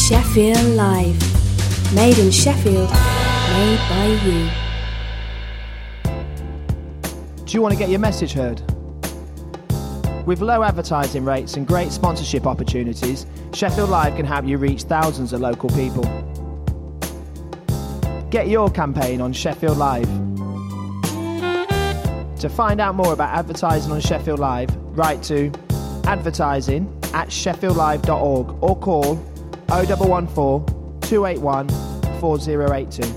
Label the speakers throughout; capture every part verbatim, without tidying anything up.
Speaker 1: Sheffield Live. Made in Sheffield, made by you.
Speaker 2: Do you want to get your message heard? With low advertising rates and great sponsorship opportunities, Sheffield Live can help you reach thousands of local people. Get your campaign on Sheffield Live. To find out more about advertising on Sheffield Live, write to advertising at sheffield live dot org or call oh one one four, two eight one, four oh eight two.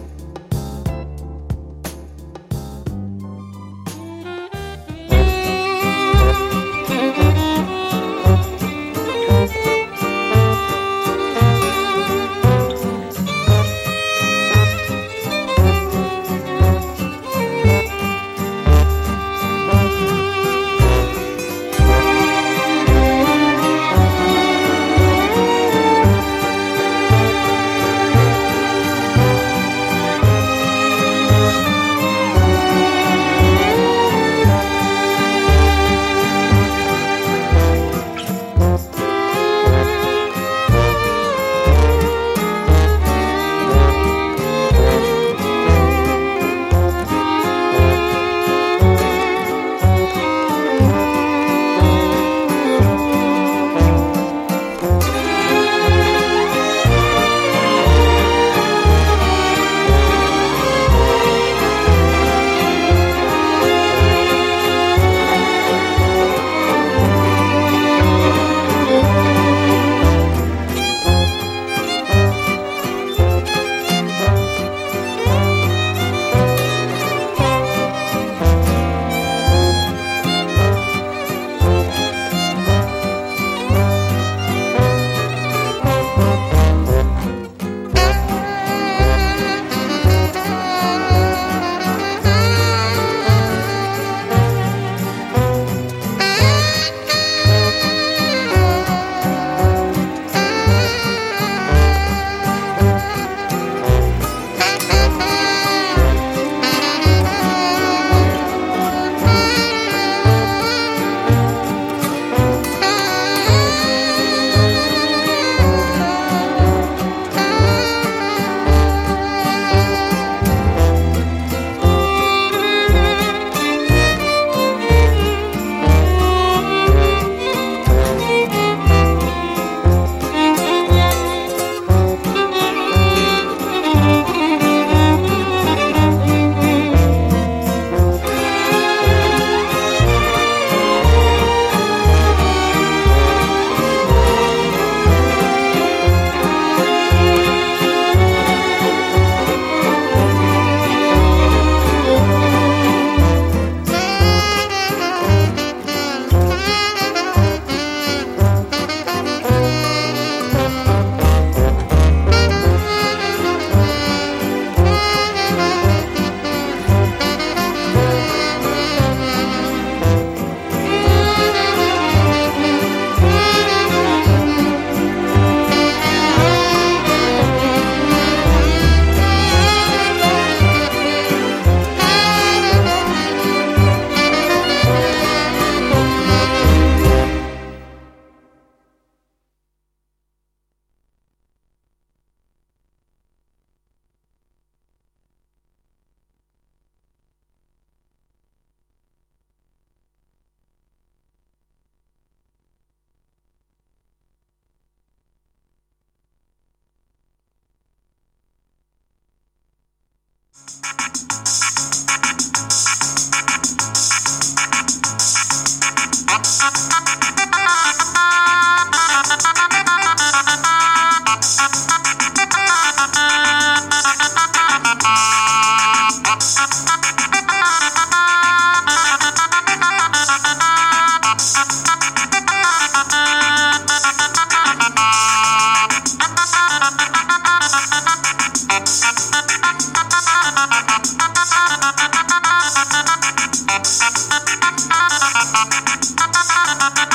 Speaker 3: Thank you.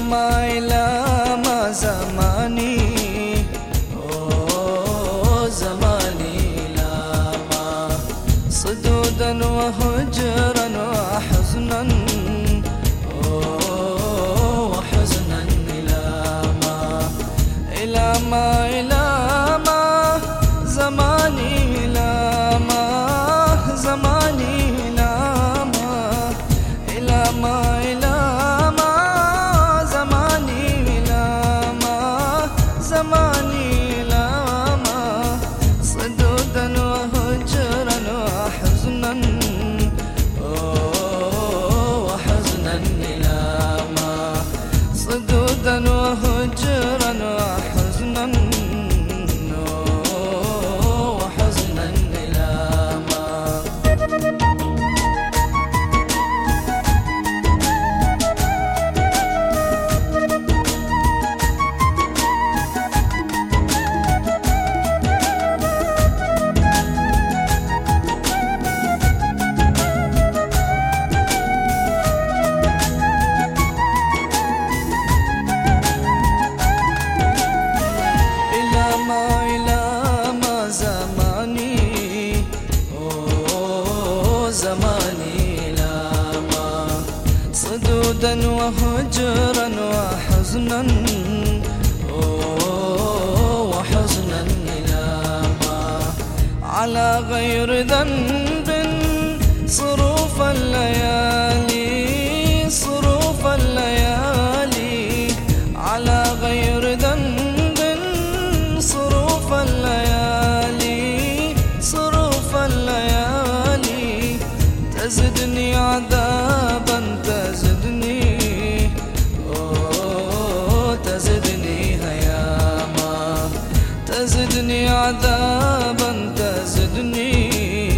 Speaker 3: ما إلى ما زماني أوه زماني إلى ما صدودا وهجرا وحزنا أوه وحزنا إلى ما إلى ما إلى ما زماني إلى ما زماني إلى ما إلى ما إلى ما زماني إلى ما زماني إلى ما صدودا وهجرا وحزنا أوه وحزنا إلى ما صدودا وهجرا وحزنا أوه وحزنا إلى ما زماني لما صدودا وهجرا وحزنا وحزنا لما على غير ذنب صروف الليالي صروف الليالي على غير ذنب صروف الليالي صروف الليالي تزدني عذابا تزدني أوه تزدني هياما تزدني عذابا تزدني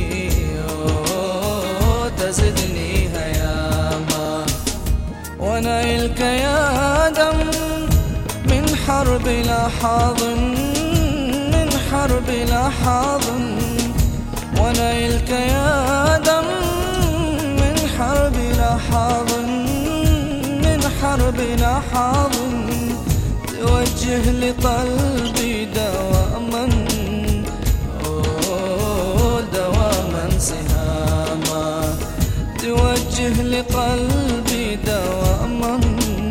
Speaker 3: أوه تزدني هياما ونيلك يا دم من حرب لحاظ من حرب لحاظ ونيلك يا دم حرب لحاظ من حرب لحاظ توجه لقلبي دواما أوه دواما سهاما توجه لقلبي دواما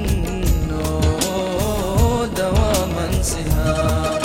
Speaker 3: أوه دواما سهاما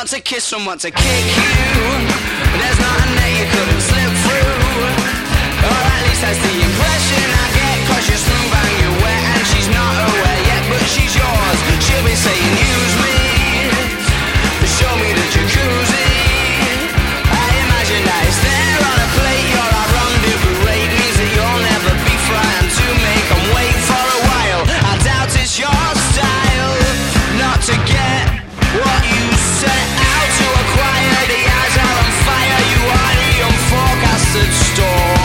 Speaker 3: want to kiss, some want to kick you. There's not a net you couldn't slip through. Or at least that's the impression I get, cause you're smooth and you're wet, and she's not aware yet, but she's yours. She'll be saying use me, show me the jacuzzi. I imagine that it's there on a plate. You're our rendezvous rate, means that you'll never be frightened to make them wait for a while. I doubt it's your style not to get what you set out to acquire. The eyes are on fire, you are the unforecasted storm.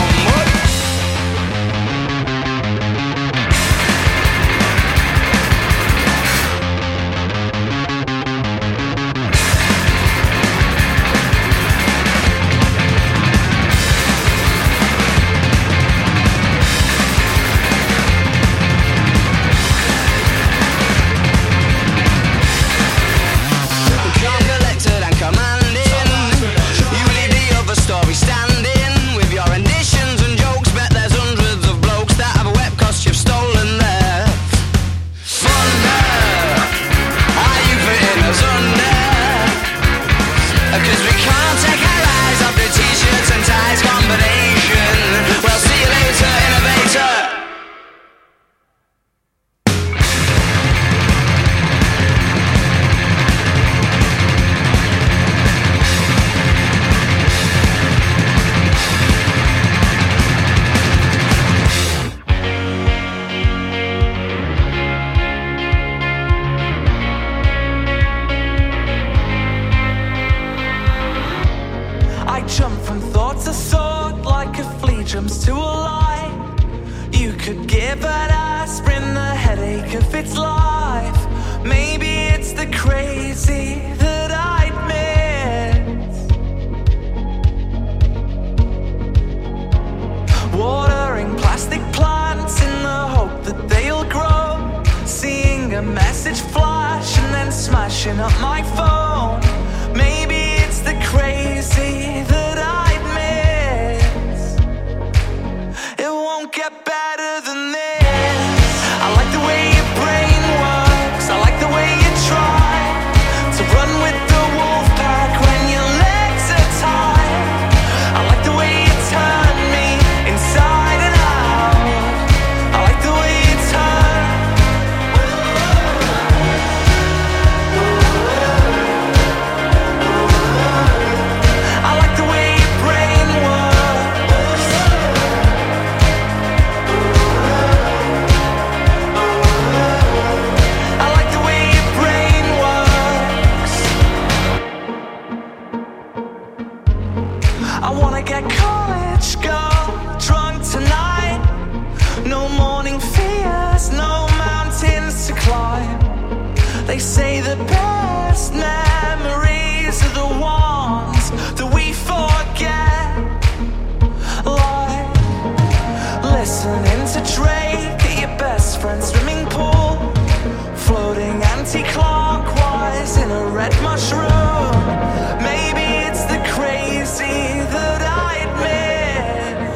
Speaker 4: Maybe it's the crazy that I admit.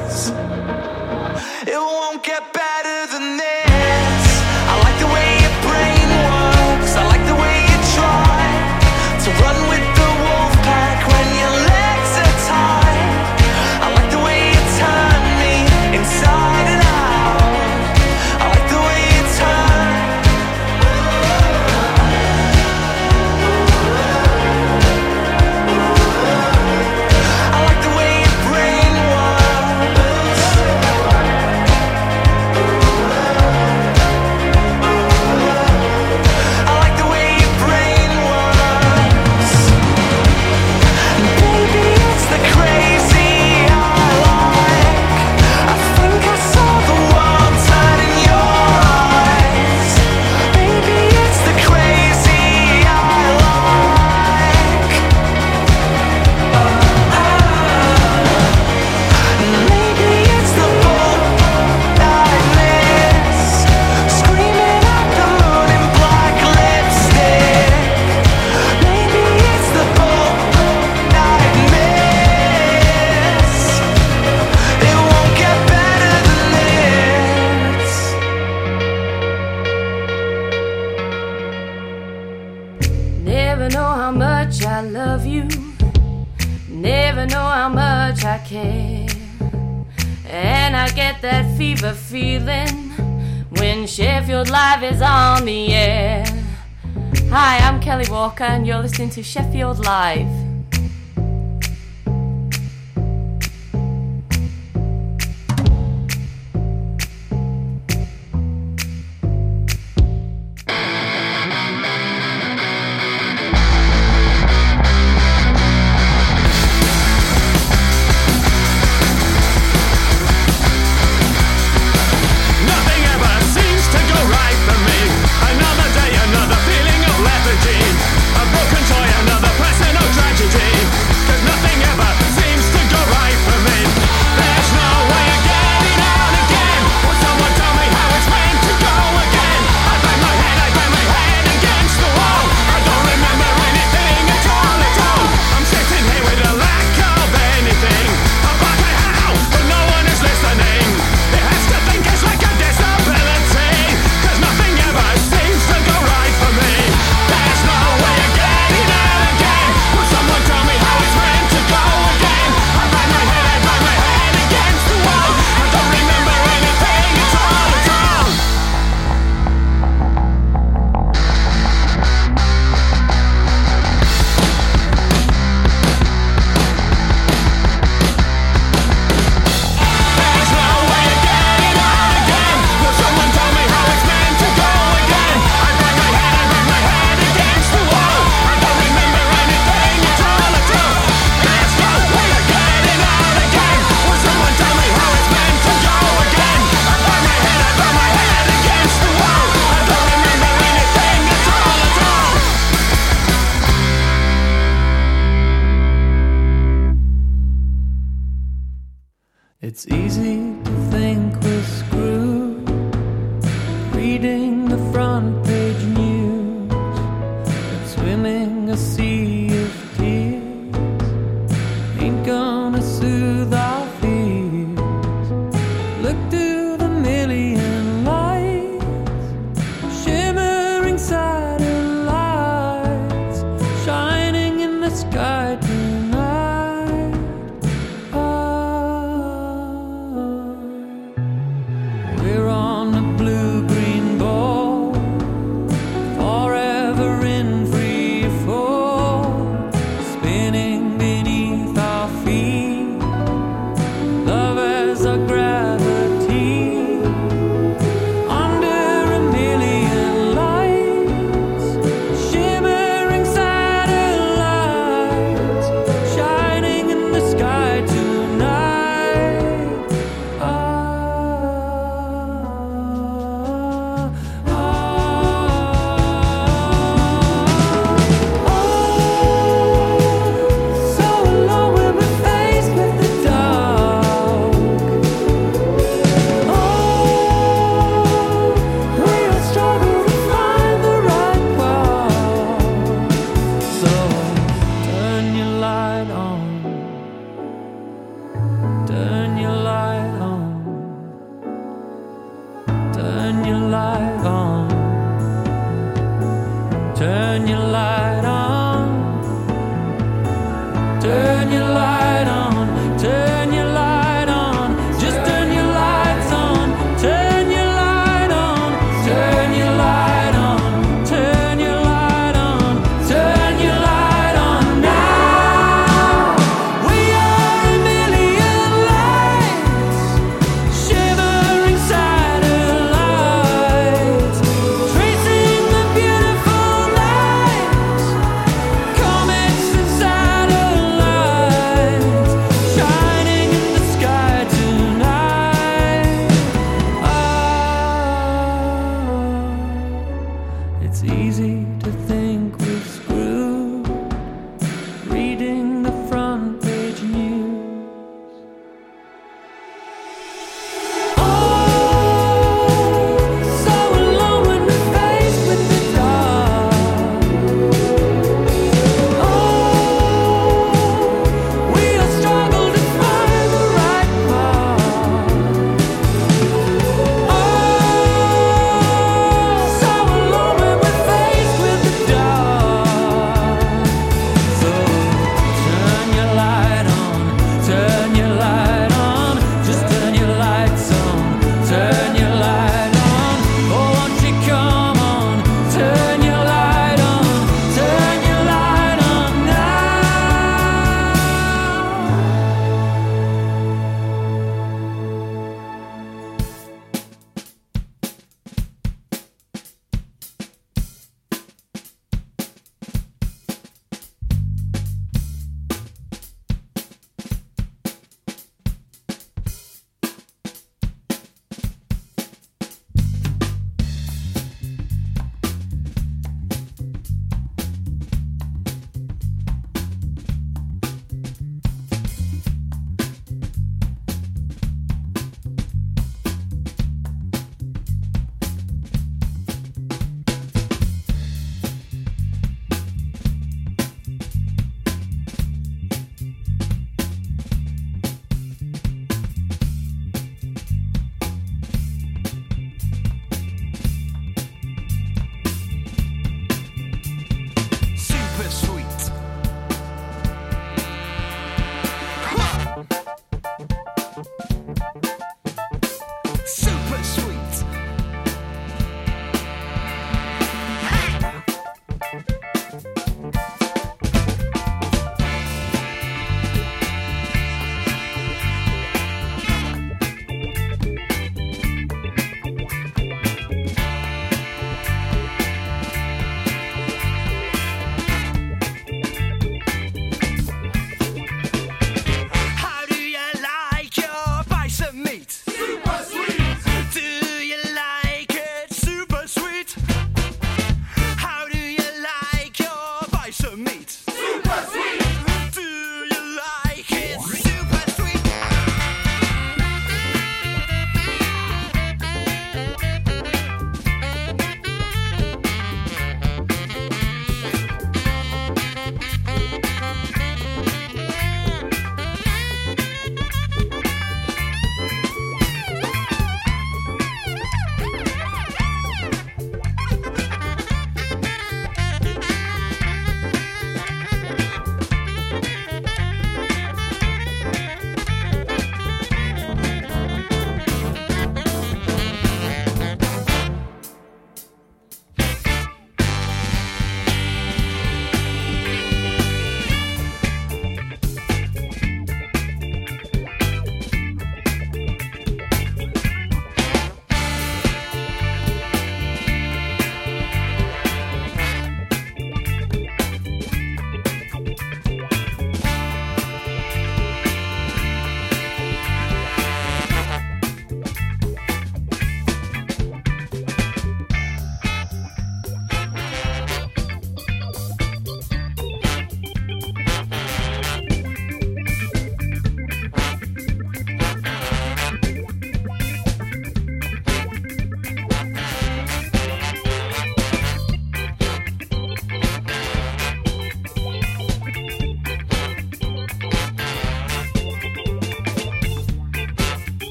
Speaker 4: air. And I get that fever feeling when Sheffield Live is on the air. Hi, I'm Kelly Walker and you're listening to Sheffield Live.
Speaker 5: A broken toy, another personal tragedy. 'Cause nothing ever seems to go right for me. There's no way of getting out again. Will someone tell me how it's meant to go again? I bang my head, I bang my head against the wall. I don't remember anything at all, at all. I'm sitting here with a lack of anything. I'm barking how, but no one is listening. It has to think it's like a disability. 'Cause nothing ever seems to go right for me. There's no way of getting out again. Will someone tell me how it's meant to go again? I bang my head, I bang my head against the wall. I don't remember anything at all, at all. There's no way of getting out again. Will someone tell me how it's meant to go again? I bang my head, I bang my head against the wall. I don't remember anything at all, at all. There's no way of getting out again. Will someone tell me how it's meant to go again? I bang my head, I bang my head against the wall. I don't remember anything at all, at all.
Speaker 6: It's easy to think we're screwed, reading the front page news, but swimming a sea of tears ain't gonna soothe our fears. Look to the million lights, shimmering satellites, shining in the sky tonight.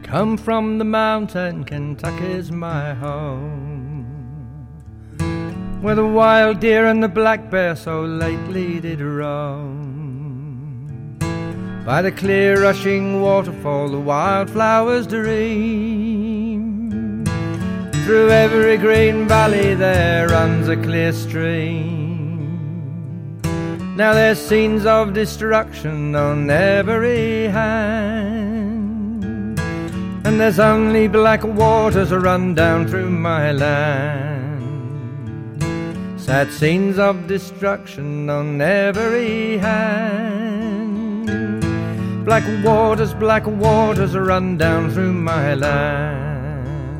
Speaker 6: come from the mountain, Kentucky's my home, where the wild deer and the black bear so lately did roam. By the clear rushing waterfall the wildflowers dream. Through every green valley there runs a clear stream. Now there's scenes of destruction on every hand, and there's only black waters run down through my land. Sad scenes of destruction on every hand. Black waters, black waters run down through my land.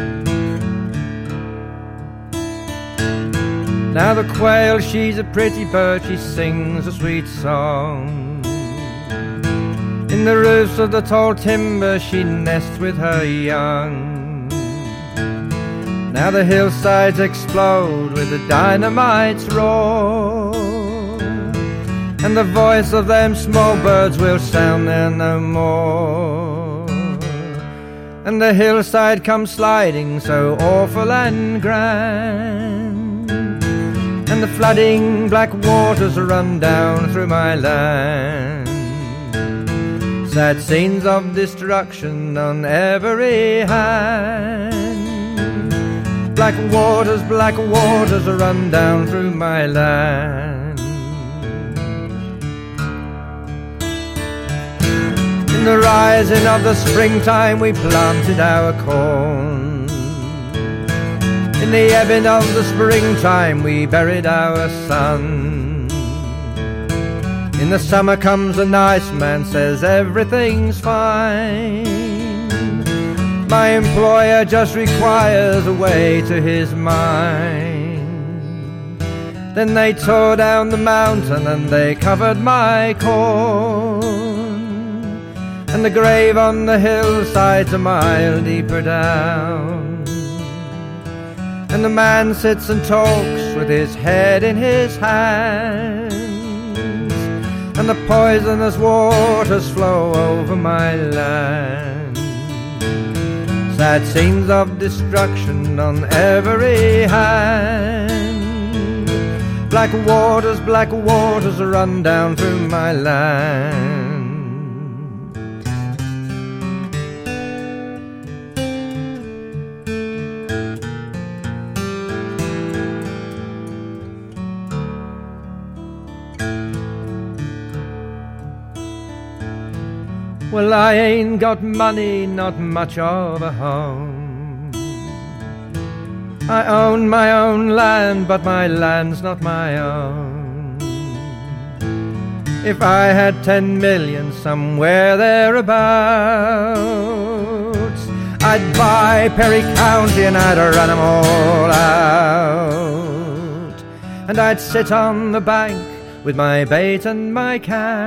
Speaker 6: Now the quail, she's a pretty bird, she sings a sweet song. In the roofs of the tall timber she nests with her young. Now the hillsides explode with the dynamite's roar, and the voice of them small birds will sound there no more. And the hillside comes sliding so awful and grand, and the flooding black waters run down through my land. Sad scenes of destruction on every hand. Black waters, black waters run down through my land. In the rising of the springtime we planted our corn. In the ebbing of the springtime we buried our sun. In the summer comes a nice man, says everything's fine. My employer just requires a way to his mind. Then they tore down the mountain and they covered my corn, and the grave on the hillside's a mile deeper down. And the man sits and talks with his head in his hand, and the poisonous waters flow over my land. Sad scenes of destruction on every hand. Black waters, black waters run down through my land. Well, I ain't got money, not much of a home. I own my own land, but my land's not my own. If I had ten million somewhere thereabouts, I'd buy Perry County and I'd run 'em all out. And I'd sit on the bank with my bait and my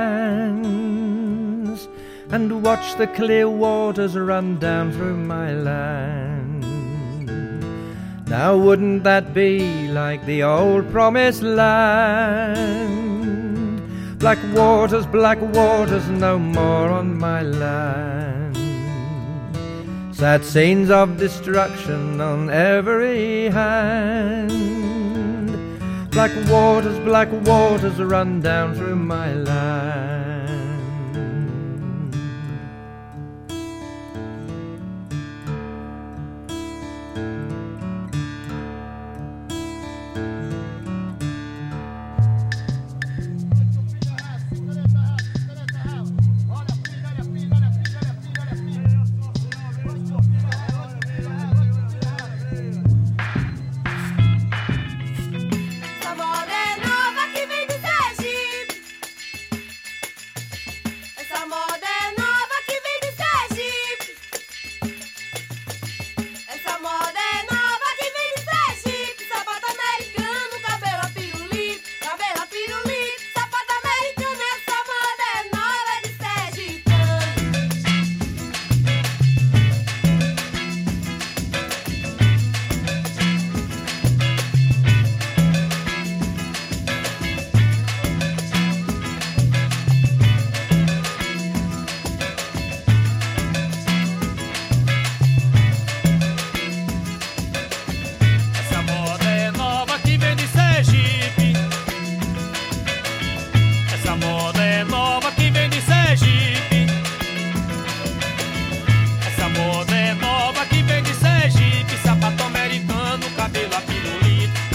Speaker 6: cans, and watch the clear waters run down through my land. Now wouldn't that be like the old promised land? Black waters, black waters, no more on my land. Sad scenes of destruction on every hand. Black waters, black waters run down through my land.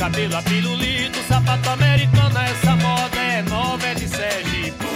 Speaker 5: cabelo a pirulito, sapato americano, essa moda é nova, é de Sergipe.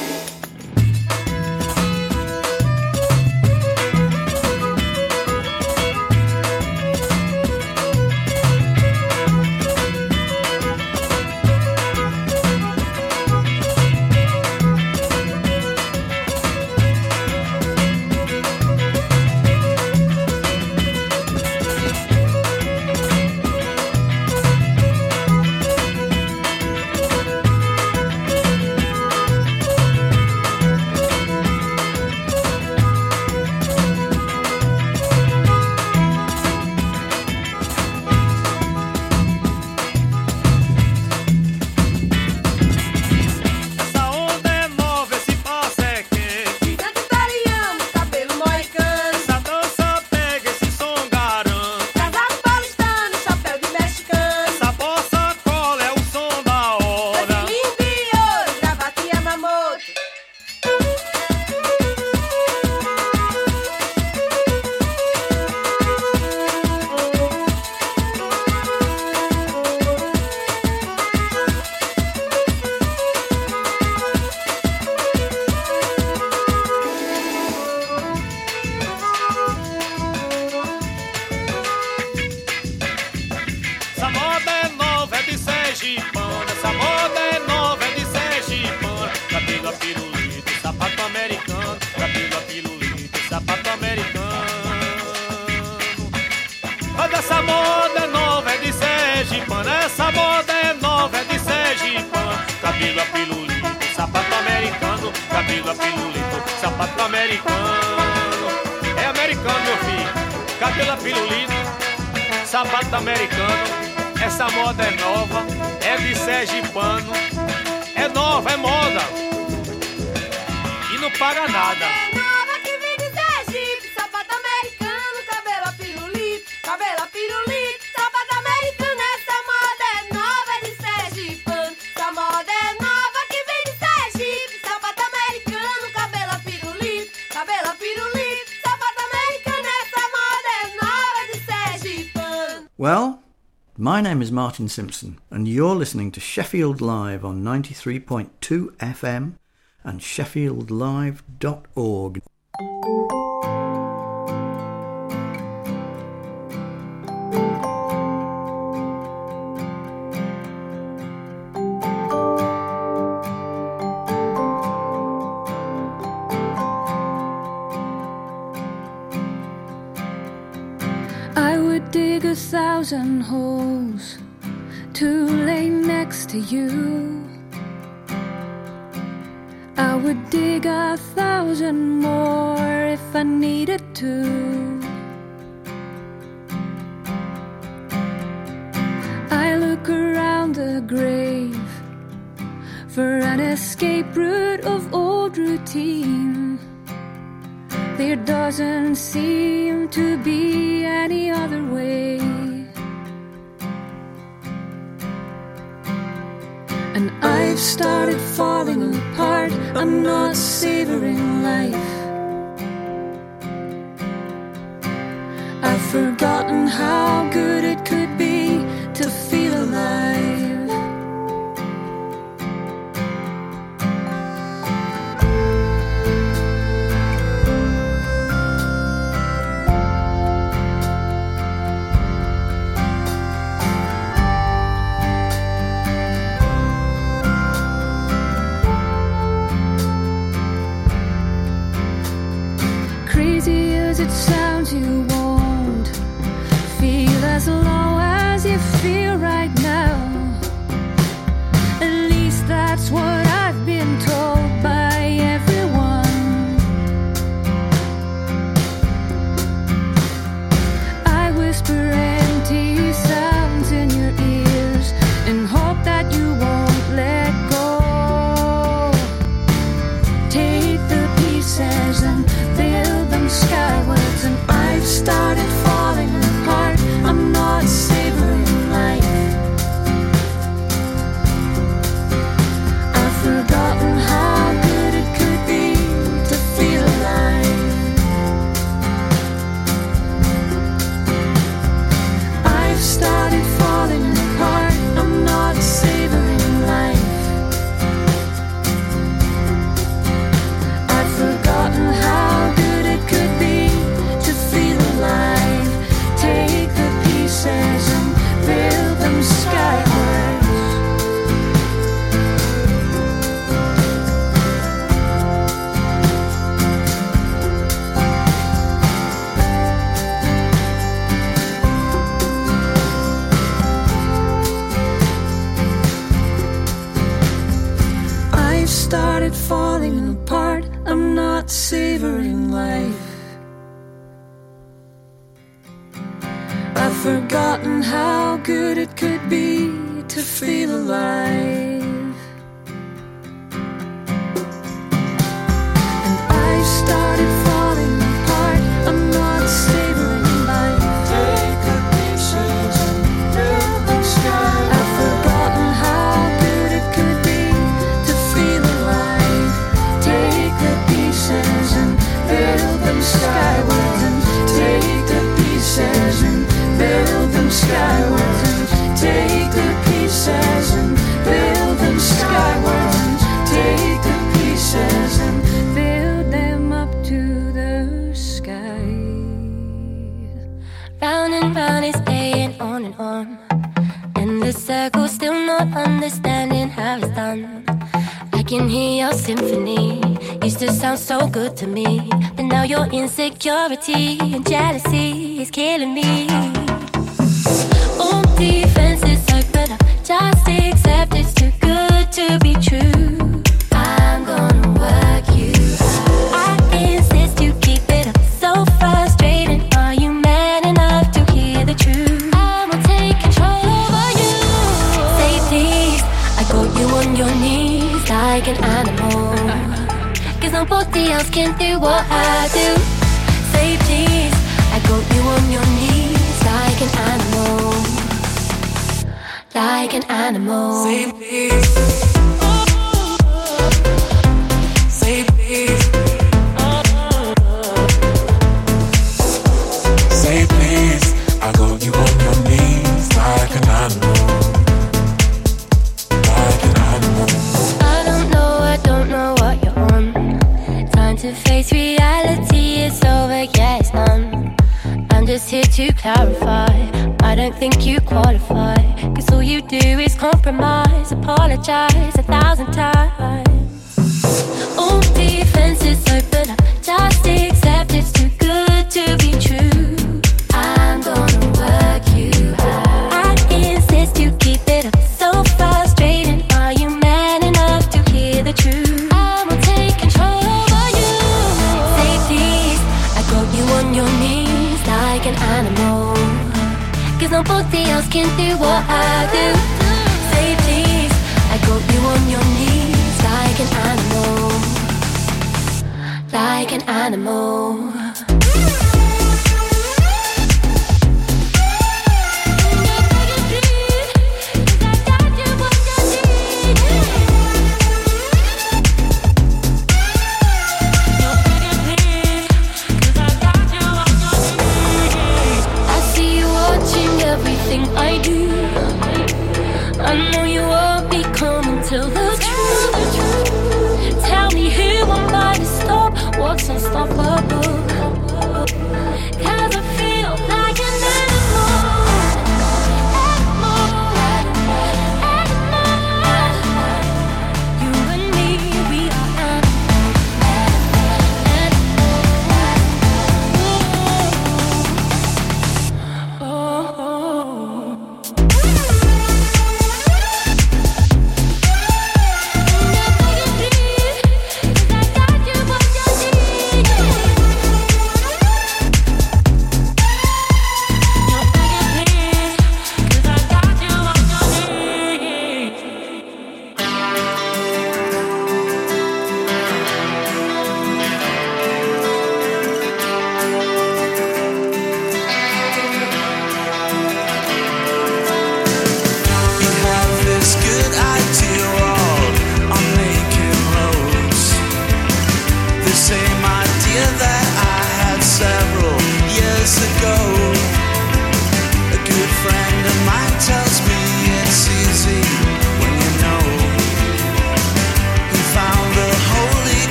Speaker 3: Sapato americano, essa moda é nova, é de sergipano. É nova, é moda e não paga nada.
Speaker 7: É nova que vem de Sergipe, sapato americano, cabelo a pirulito, cabelo a pirulito, sapato americano, essa moda é nova, é de sergipano. Essa moda é nova que vem de Sergipe, sapato americano, cabelo a pirulito, cabelo a pirulito, sapato americano, essa moda é nova, de sergipano.
Speaker 8: Well, my name is Martin Simpson, and you're listening to Sheffield Live on ninety-three point two F M and sheffield live dot org.
Speaker 9: I would dig a thousand holes to lay next to you. I would dig a thousand more if I needed to. I look around the grave for an escape route of old routine. There doesn't seem to be any other way. And I've started falling apart, I'm not savoring life. I've forgotten how good it could be to feel alive. Crazy as it sounds, you won't feel as low as you feel right now. At least that's what I've been told by everyone. I whisper empty sounds in your ears and hope that you won't let go. Take the pieces and build them skywards, and I've started falling apart. I'm not savoring life. I've forgotten how good it could be to feel alive. And I started falling apart. I'm not savoring life. Take the pieces and build them sky. I've forgotten how good it could be to feel alive. Take the pieces and build them skywards. And take the pieces and build them skywards. And take the pieces and build them skywards. And take the pieces and build them up to the sky.
Speaker 4: Round and round it's staying on and on, and the circle still not understanding how it's done. I can hear your symphony, used to sound so good to me, but now your insecurity and jealousy is killing me. All defenses open up, just accept it's too good to be true. I'm gonna work you out. I insist you keep it up, so frustrating. Are you man enough to hear the truth? I will take control over you. Say please, I got you on your knees like an animal, cause nobody else can do what I do. Say please, I got you on your knees like an animal, like an animal.
Speaker 10: Say please, say please, say please. I got you on your knees like an animal, like an animal.
Speaker 4: I don't know, I don't know what you're on. Time to face reality, it's over, yeah, it's done. I'm just here to clarify, I don't think you qualify, cause all you do is compromise, apologize a thousand times. All defenses open up, just accept it's too good to be true. I'm gonna work you out. I insist you keep it up, so frustrating. Are you man enough to hear the truth? I will take control over you. Say please, I got you on your knees like an animal, cause nobody else can do what I do. Say please, I got you on your knees like an animal, like an animal. I do. I know you won't be coming till the truth. Tell me who am I to stop? What's unstoppable?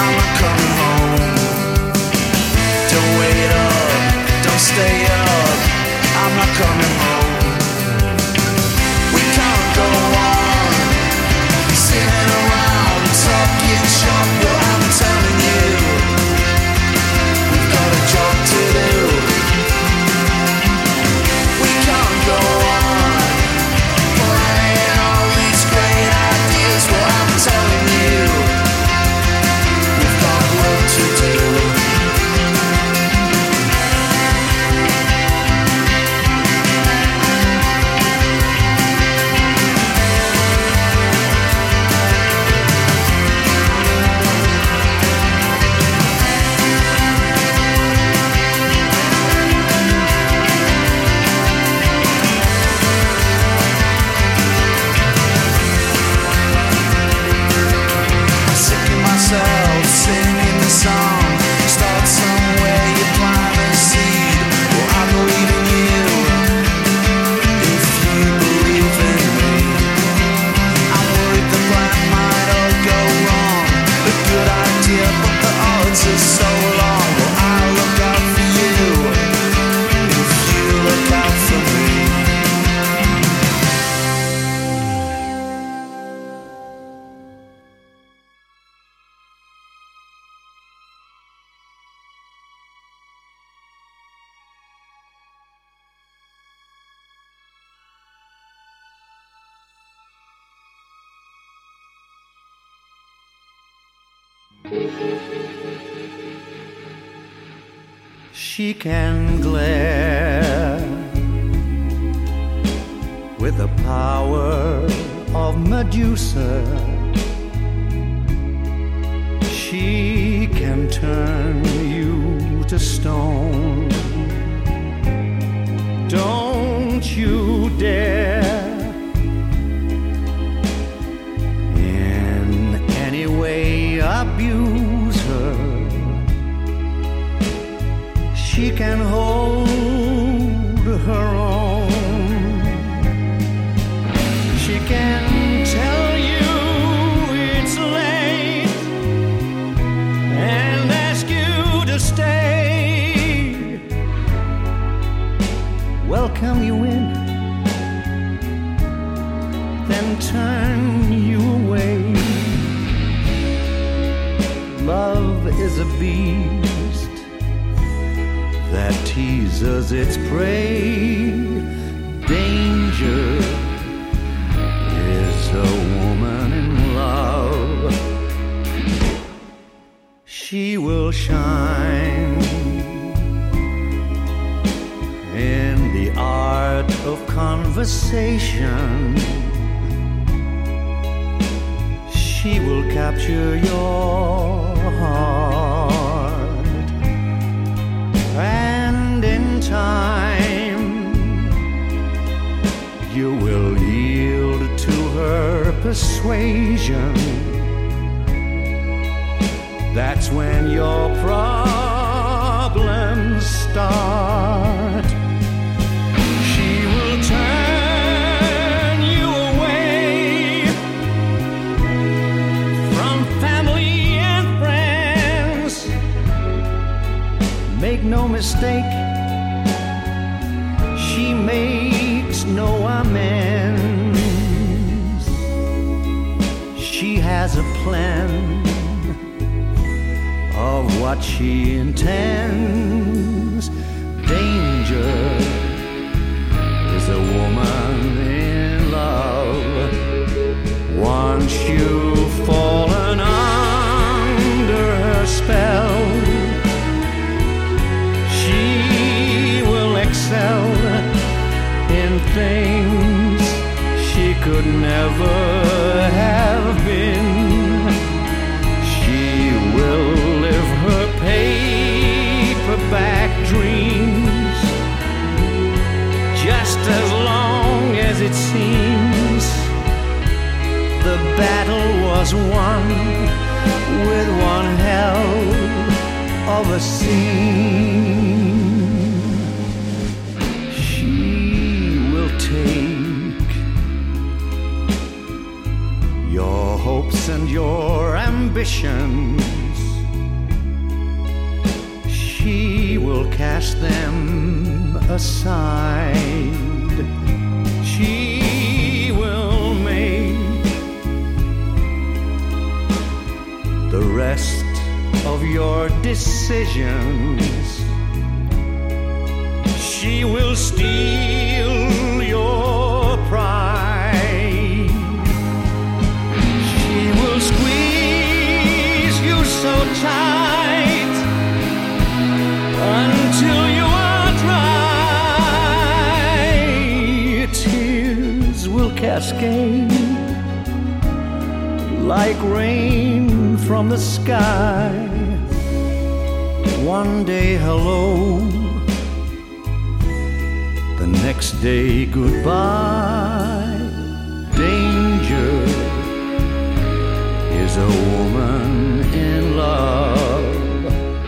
Speaker 3: I'm not coming home. Don't wait up, don't stay up, I'm not coming home. We can't go on sitting around talking shop, but I'm telling you, we've got a job to do. We can't go on playing all these great ideas, but I'm telling you, we've got work to do. Singing the song, start somewhere, you plant a seed. Well, I believe in you, if you believe in me. I'm worried the plan might all go wrong. A good idea, but the odds are so long. Well, I look out for you, if you look out for me.
Speaker 8: She can glare with the power of Medusa. She can turn you to stone. Don't you dare in any way abuse her. She can hold her own. She can tell you it's late and ask you to stay. Welcome you in, then turn you away. Love is a beast that teases its prey. Danger is a woman in love. She will shine in the art of conversation. She will capture your heart, and in time you will yield to her persuasion. That's when your problems start. She will turn you away from family and friends. Make no mistake, she makes no amends. She has a plan of what she intends. Danger is a woman in love. Once you've fallen under her spell, she will excel in things she could never have been. She will live her paperback dreams just as long as it seems the battle was won with one hell of a scene. She will take your hopes and your ambitions
Speaker 6: will cast them aside. She will make the rest of your decisions. She will steal your pride. She will squeeze you so tight until you are dry. Tears will cascade like rain from the sky. One day hello, the next day goodbye. Danger is a woman in love.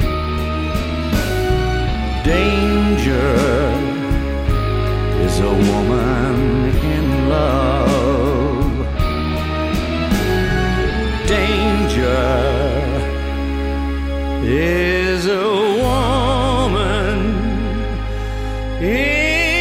Speaker 6: Danger is a woman in love. Danger is a woman in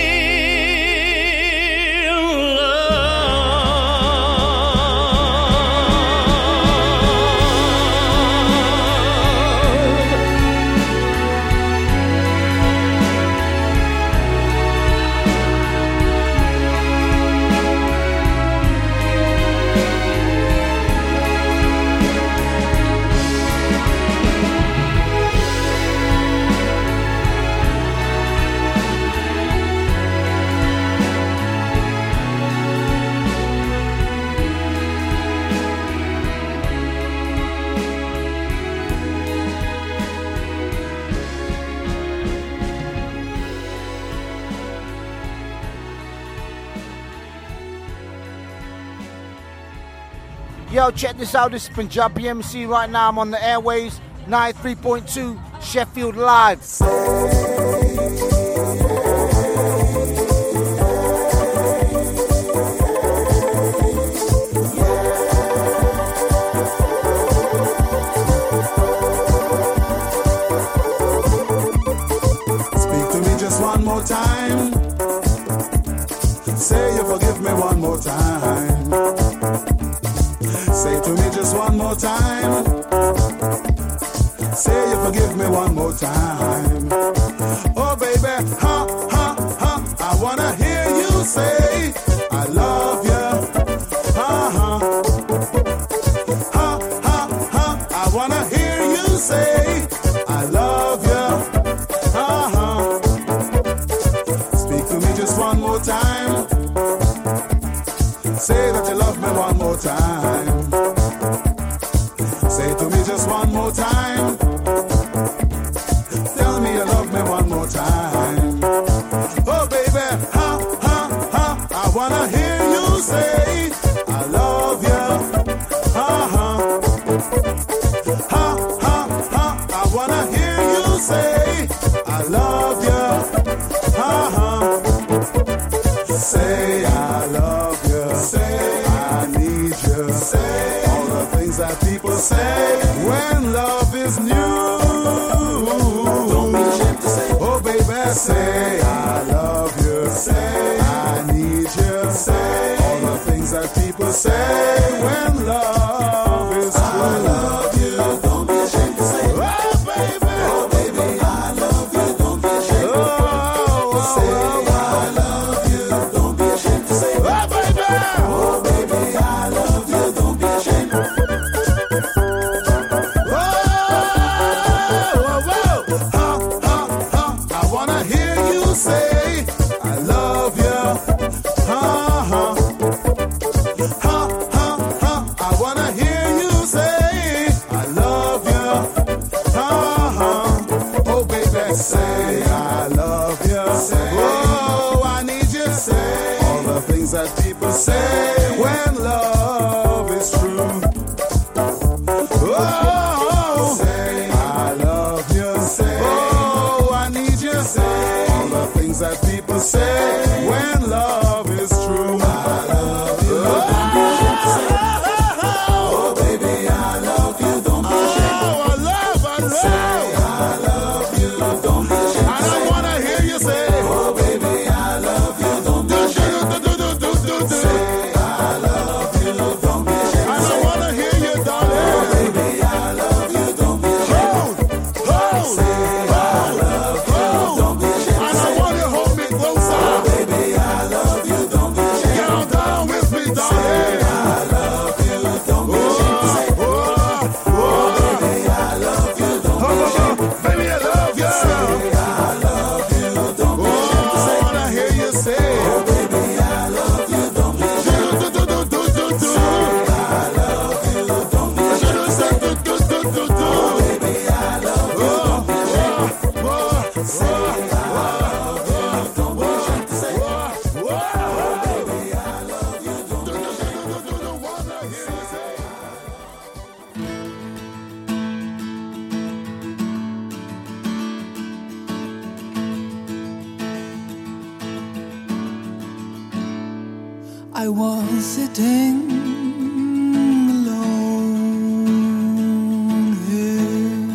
Speaker 11: Yo, check this out. This is Punjabi M C right now. I'm on the airwaves, ninety-three point two Sheffield Live.
Speaker 12: Speak to me just one more time. Say you forgive me one more time. Say to me just one more time. Say you forgive me one more time. Oh baby, ha, ha, ha. I wanna hear you say I love you. Ha, ha. Ha, ha, ha. I wanna hear you say I love you. Ha, ha. Speak to me just one more time. Say that you love me one more time. Say to me just one more time. Tell me you love me one more time. Oh baby, ha, ha, ha. I wanna hear you say I love you. Ha, ha. Ha, ha, ha. I wanna hear you say I love you. Ha, ha. Say I love you. Say I need you. Say all the things that people say when love is new. Don't be ashamed to say, oh baby, say I love you. Say I need you. Say all the things that people say when love is true. I love you. Don't be ashamed to say, oh baby, oh baby, I love you. Don't be ashamed. Oh, oh, say I love you. Don't be ashamed to say, oh baby, oh baby, I love you. Don't be ashamed. Say I love you. Ha ha. Ha ha ha. I wanna hear you say I love you. Ha ha. Oh baby, say I love you. Say oh I need you. Say all the things that people say when love is true. Oh say I love you. Say oh I need you. Say things that people say when love is true. I love you. Don't be ashamed to say. Oh baby, I love you. Don't be ashamed. Oh, I love, I love. Say I love you. Don't be ashamed.
Speaker 9: I was sitting alone here.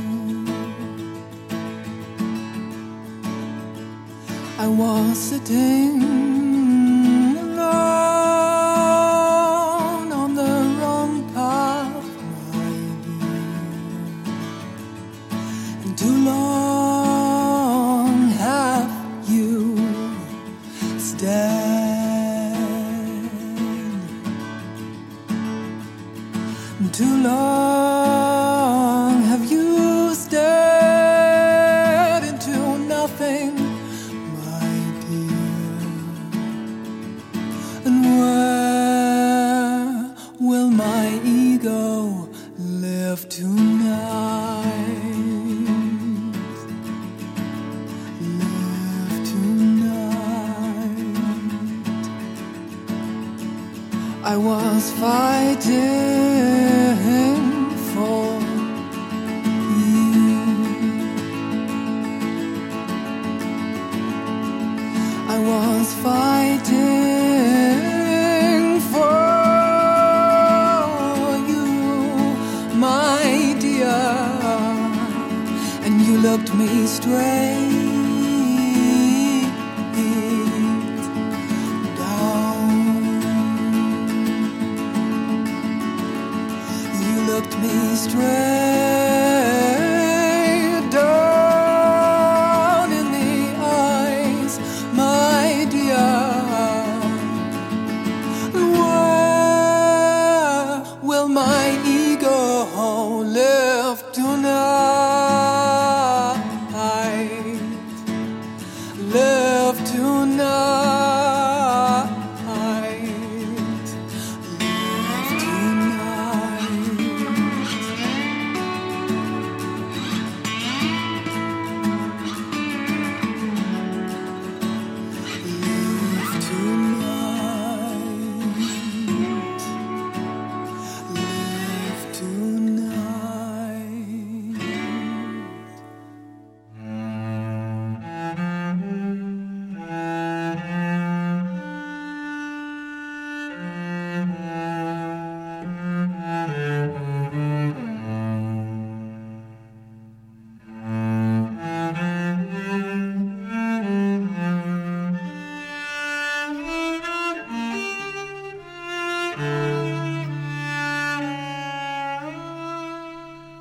Speaker 9: I was sitting alone on the wrong path, my dear. And too long have you stayed. Too long have you stared into nothing, my dear. And where will my ego live tonight? Live tonight. I was fighting for you. I was fighting for you, my dear, and you looked me straight down. You looked me straight